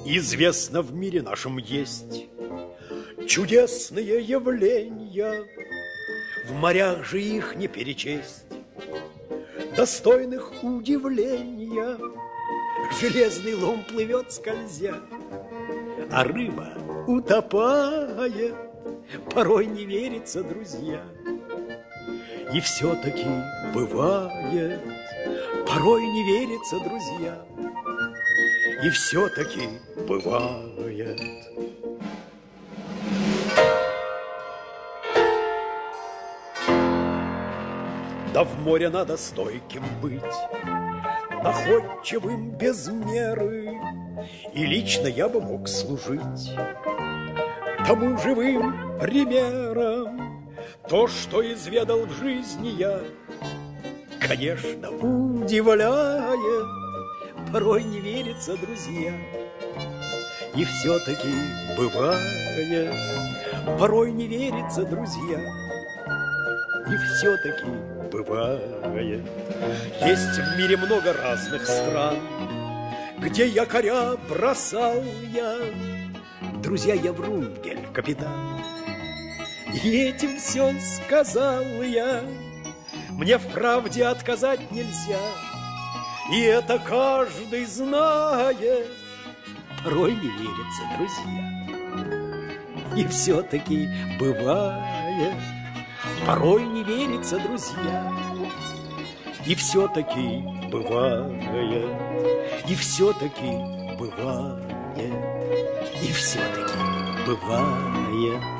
Известно, в мире нашем есть чудесные явления, в морях же их не перечесть, достойных удивления. Железный лом плывет скользя, а рыба утопает, порой не верится, друзья. И все-таки бывает, порой не верится, друзья. И все-таки бывает. Да в море надо стойким быть, находчивым без меры, и лично я бы мог служить тому живым примером. То, что изведал в жизни я, конечно, удивляет, порой не верится, друзья. И все-таки бывает, порой не верится, друзья. И все-таки бывает. Есть в мире много разных стран, где якоря бросал я. Друзья, я Врунгель, капитан, и этим все сказал я. Мне в правде отказать нельзя, и это каждый знает. Порой не верится, друзья. И все-таки бывает, порой не верится, друзья. И все-таки бывает, и все-таки бывает, и все-таки бывает.